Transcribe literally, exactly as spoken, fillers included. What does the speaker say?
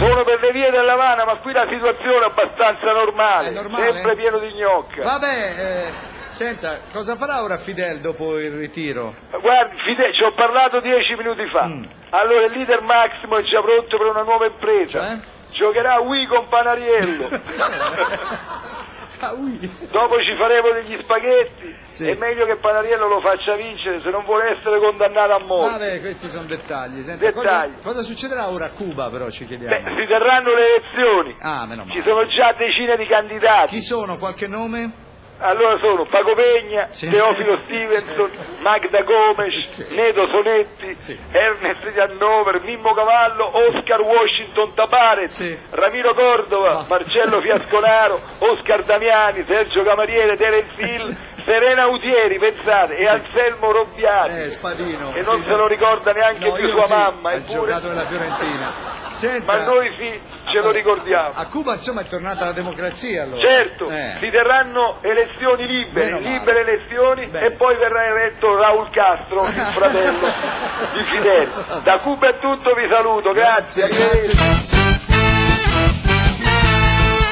Sono per le vie dell'Havana, ma qui la situazione è abbastanza normale, È normale? sempre pieno di gnocca. Vabbè, eh, senta, cosa farà ora Fidel dopo il ritiro? Guardi, Fide, ci ho parlato dieci minuti fa. Mm. Allora il leader Massimo è già pronto per una nuova impresa. Cioè? Giocherà a Wii con Panariello. Ah, ui. Dopo ci faremo degli spaghetti. Sì. È meglio che Panariello lo faccia vincere se non vuole essere condannato a morte. Vabbè, questi sono dettagli. Senta, Dettagli. Cosa, cosa succederà ora a Cuba, però, ci chiediamo? Beh, si terranno le elezioni. Ah, meno Ci male. sono già decine di candidati. Chi sono? Qualche nome? Allora sono Paco Pegna, Sì. Teofilo Stevenson, Magda Gomes, Sì. Nedo Sonetti, Sì. Ernest di Hannover, Mimmo Cavallo, Oscar Washington Tabarez, Sì. Ramiro Cordova, No. Marcello Fiasconaro, Oscar Damiani, Sergio Camariere, Terence Hill, Serena Utieri, pensate, e Anselmo Robbiati. Eh, Spadino. E non sì, se lo ricorda neanche no, più io sua sì, mamma, ha eppure. giocato nella Fiorentina. Senta, Ma noi sì, ce lo ricordiamo. a Cuba insomma è tornata la democrazia allora. Certo, Eh. si terranno elezioni libere, Meno male. libere elezioni Bene. e poi verrà eletto Raul Castro, il fratello di Fidel. Da Cuba è tutto, vi saluto, grazie. Grazie, arrivederci. grazie.